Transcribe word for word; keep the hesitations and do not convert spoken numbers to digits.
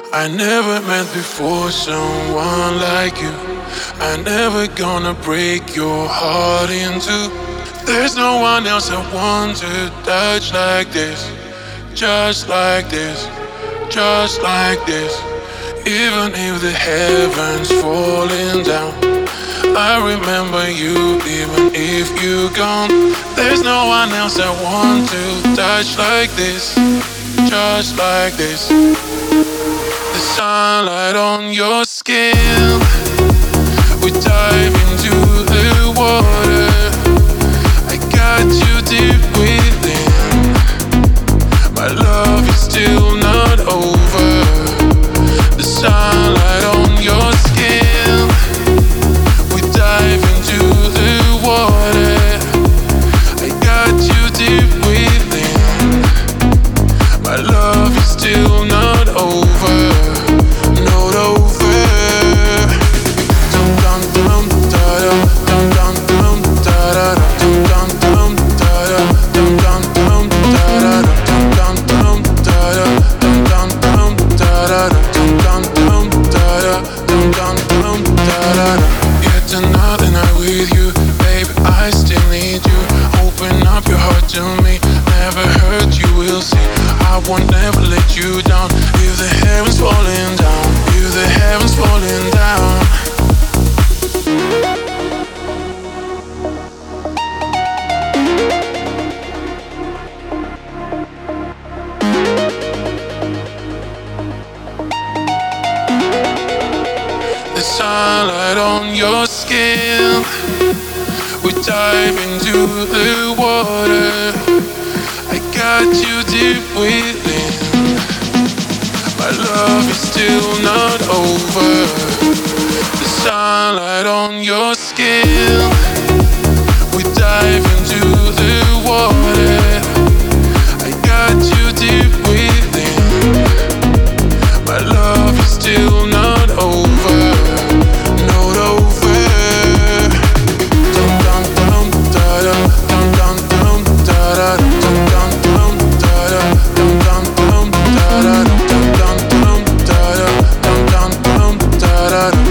I never met before someone like you. I never gonna break your heart in two. There's no one else I want to touch like this. Just like this, just like this. Even if the heavens falling down, I remember you even if you're gone. There's no one else I want to touch like this. Just like this. The sunlight on your skin. We dive into the water. I got you deep within. My love is still not over. The sunlight on your skin. We dive into the water. I got you deep within. My love is still not over. Not over. Dum dum dum da da. Dum dum dum da da. Dum dum dum da da. Dum dum dum da da. Dum dum dum da da. Dum dum dum da da. Dum dum dum da da. Dum dum dum da da. It's another night with you, baby. I still need you. Open up your heart to me. Never hurt, you will see. I won't never let you down. If the heavens falling down, if the heavens falling down. The sunlight on your skin. We dive into the water. I got you deep within. My love is still not over. The sunlight on your skin. We dive into the water. I got you deep within. My love is still not over. Not over. Dum dum dum da da. Dum dum dum da da. Dum dum dum da da. Dum dum dum da da. Dum dum dum da da. Dum dum dum da da.